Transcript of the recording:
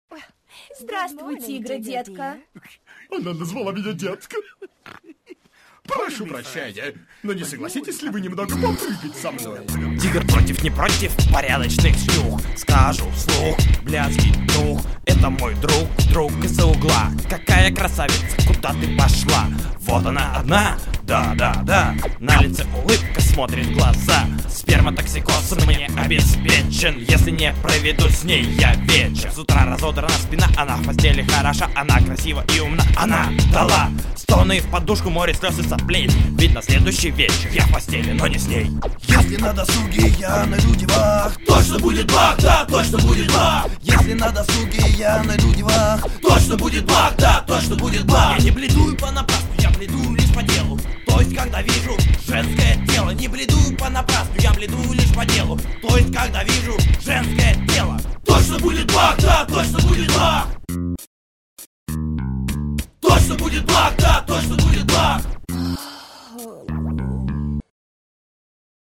Здравствуй, тигра, детка. Она назвала меня детка. Прошу прощения, но не согласитесь ли вы немного попрыгать со мной? Тигр против, не против порядочных шлюх. Скажу вслух, блядский дух. Это мой друг, друг из-за угла. Какая красавица, куда ты пошла? Вот она одна, да. На лице улыбка, смотрит в глаза. Сперматоксикоз мне обеспечен. Если не проведу с ней я вечер. С утра разодрана спина, она в постели хороша. Она красива и умна, она дала стоны в подушку, море слез и соплей. Ведь на следующий вечер я в постели, но не с ней. Если на досуге я найду девах, точно будет бах, да, точно будет бах. Если на досуге я найду девах, точно будет бах, да, точно будет бах. Я не бледую понапрасну, я бледую лишь по делу. То есть когда вижу женское тело. Не бледую понапрасну, я бледую лишь по делу. То есть когда вижу женское тело. Точно будет бах, да, точно будет бах. Точно будет бах, да, точно будет